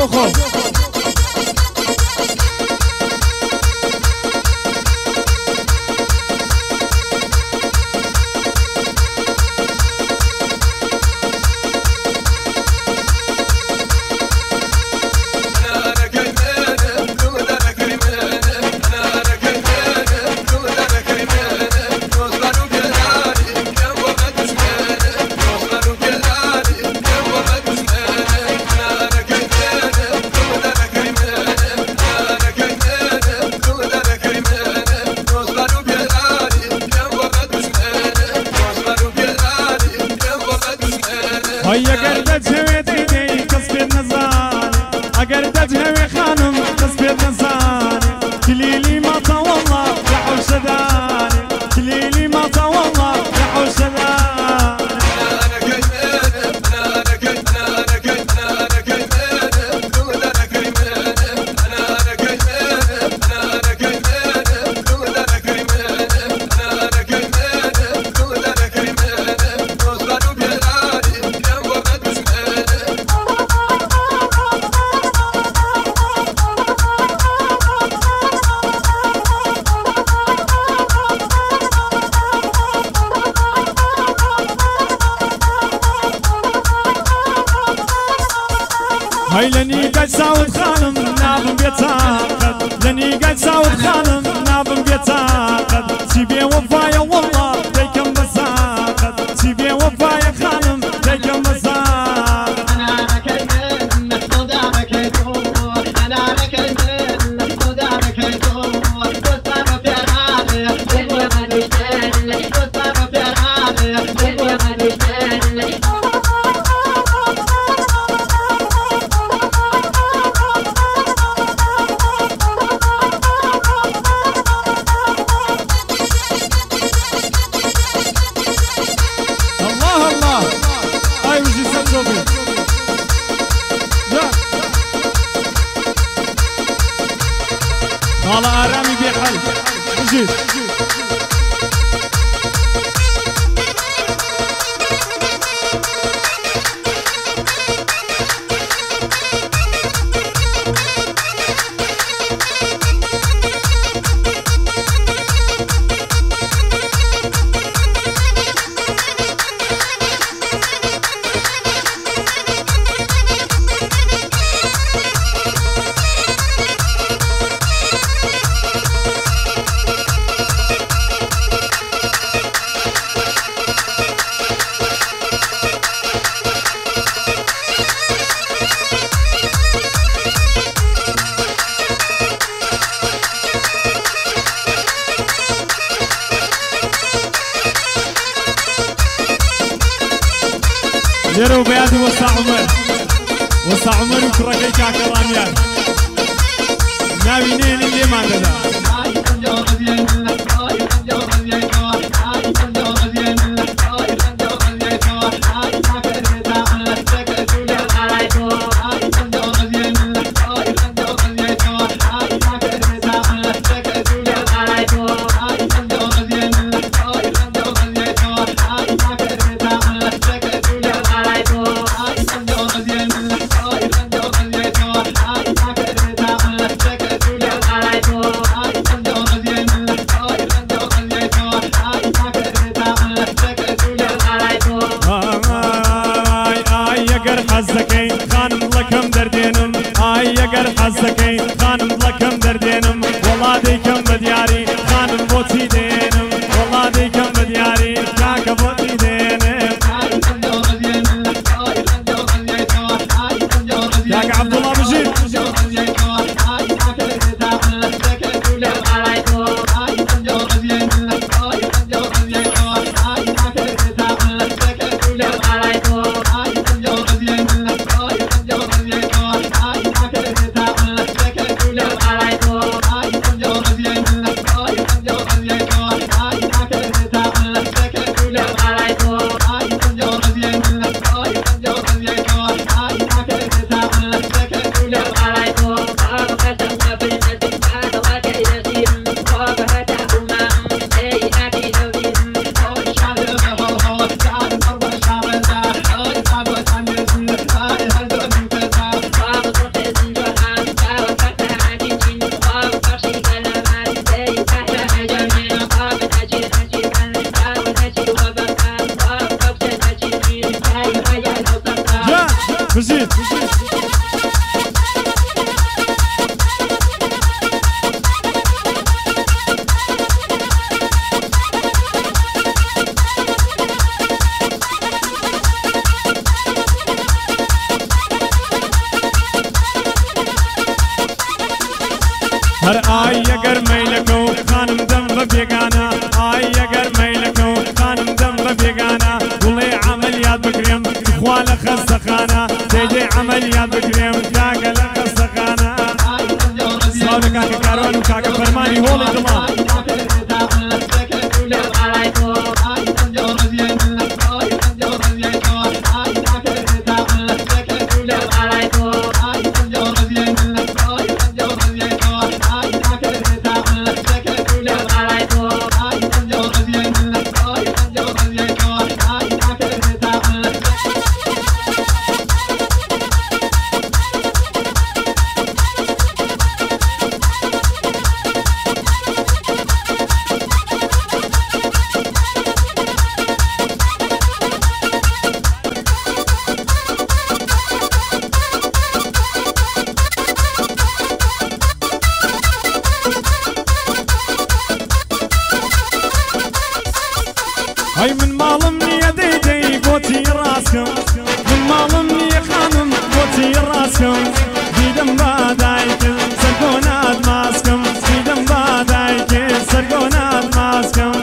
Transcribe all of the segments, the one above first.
خو هيا قردت هويتي دي كسب النزان اقردت هوي خانم كسب النزان كليلي ما والله يا حوشداني كليلي ما والله يا حوشداني هاي لني قاعد ساود خانم نابم بيتاقد لني قاعد ساود خانم نابم بيتاقد سيبي وفايا والله ديكم مساقد سيبي وفايا خانم ديكم مساقد انا ركيت خدامك يدور انا ركيت خدامك يدور وصار في رابع هو ما نشتل وصار في رابع هو ما نشتل والله آرامي بيحل جيد يرو بيادي وسع عمر وسع عمر وكركي كاكرانيان ناوينين اللي ما ندى حزكين خانم لكم دردينم آي يقر حزكين خانم لكم دردينم والله ديكم بدياري خانم بوتي دينم والله ديكم بدياري كاك بوتي دينم كاك عبد الله مجيد I يا بزيد هر آی اگر میلکو خانم دم ببیگانا آی اگر میلکو خانم دم ببیگانا ولی عملیات بکریم خوال خستخانه دیدی عملیات بکریم کاغل خستخانه سلام کاک کاروان و کاک فرمانی هولی دلان هاي من مالم نية ديدي بوتي راسكم من مالم نية خانم بوتي راسكم ديدم بادايكم سرقونات ماسكم ديدم بادايكم سرقونات ماسكم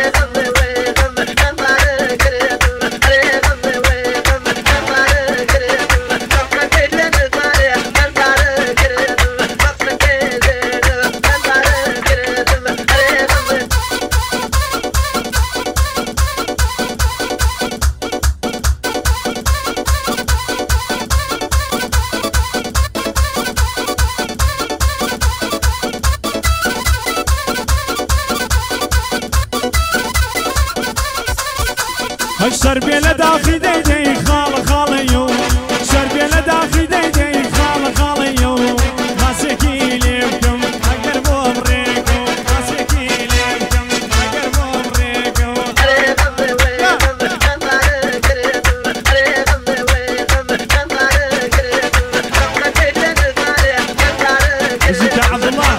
الشربي لداخي ديدي خال خاليو الشربي لداخي ديدي خال خاليو ماسكي ليكم اقربوا بريكو ماسكي ليكم اقربوا بريكو ازيك يا عبد الله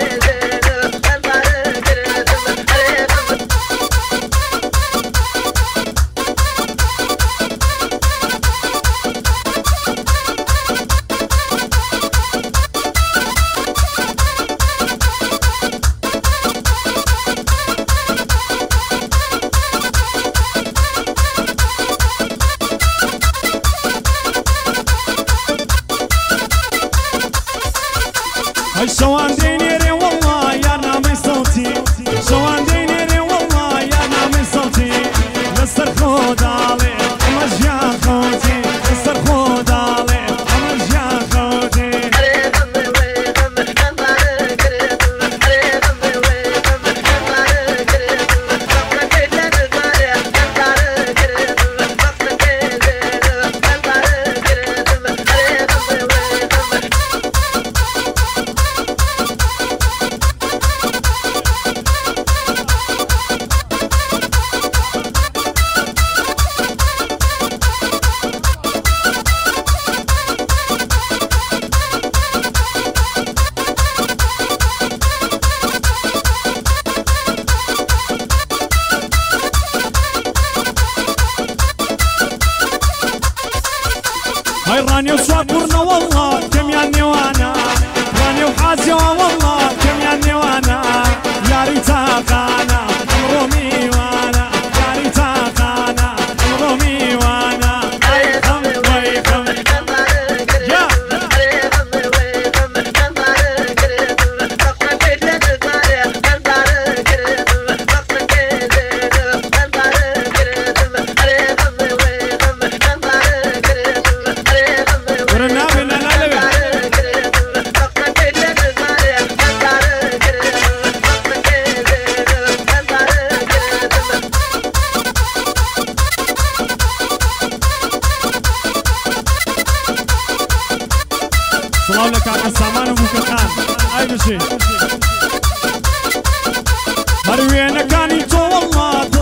الشوان دينيري والله يا نامي صوتي شوان دينيري والله يا نامي صوتي لسر خود علي امجيا خوتي لسر خود علي امجيا خوتي هاي راني وصابرنا والله كم يعني وانا راني وحازي والله كم يعني وانا يا ريتا قانا امرومي وانا يا ريتا قانا امرومي وانا ويخم ويخم يا سلام لك على السامان ومكتان اي بشي هروينا كاني تو والله